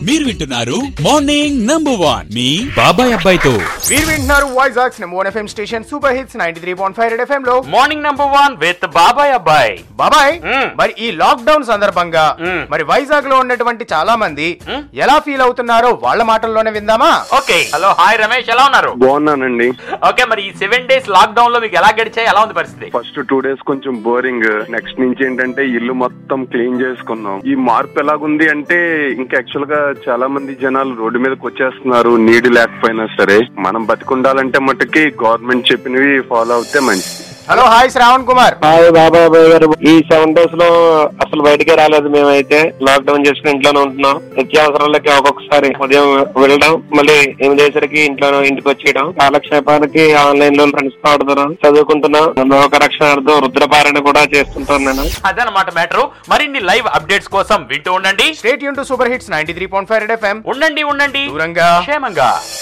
మీరు వింటున్నారు morning number 1 మీ బాబాయ్ అబ్బాయితో. మీరు వింటున్నారు Vizag number 1 FM station super hits 93.5 red FM లో morning number 1 with Babai Abbayi. బాబాయ్, మరి ఈ లాక్ డౌన్ సందర్భంగా మరి వైజాగ్ లో ఉన్నటువంటి చాలా మంది ఎలా ఫీల్ అవుతున్నారో వాళ్ళ మాటల్లోనే విందామా? ఓకే. హలో, హాయ్ రమేష్, ఎలా ఉన్నారు? బాగున్నానండి. ఓకే, మరి ఈ 7 days లాక్ డౌన్ లో మీకు ఎలా గడిచాయి? ఎలా ఉంది పరిస్థితి? ఫస్ట్ 2 days కొంచెం బోరింగ్. నెక్స్ట్ నుంచి ఏంటంటే ఇల్లు మొత్తం క్లీన్ చేసుకున్నాం. ఈ మార్పు ఎలాగుంది అంటే ఇంకా యాక్చువల్ గా చాలా మంది జనాలు రోడ్డు మీదకి వచ్చేస్తున్నారు, నీడ్ లేకపోయినా సరే. మనం బతికుండాలంటే మట్టుకి గవర్నమెంట్ చెప్పినవి ఫాలో అవుతే మంచిది. Hello, hi Shravan Kumar. Hi Babai garu. ఈ 7 days లో అసలు బయటకే రాలేదు. మేమైతే లాక్ డౌన్ చేసుకుని ఇంట్లోనే ఉంటున్నాం. నిత్యావసరాలకి ఒక్కొక్కసారి ఉదయం వెళ్ళడం, మళ్ళీ 8 అయ్యేసరికి ఇంటికి వచ్చేయడం. కాలక్షేపానికి ఆన్లైన్ లో ఫ్రెండ్స్ తో ఆడుతున్నాం, చదువుకుంటున్నాం. లోక రక్షణార్థం రుద్రపారణ కూడా చేస్తుంటాను నేను. అదనమాట మ్యాటర్. మరిన్ని లైవ్ అప్డేట్స్ కోసం వింటూ ఉండండి. Stay tune to super hits 93.5 red FM. ఉండండి దూరంగా క్షేమంగా.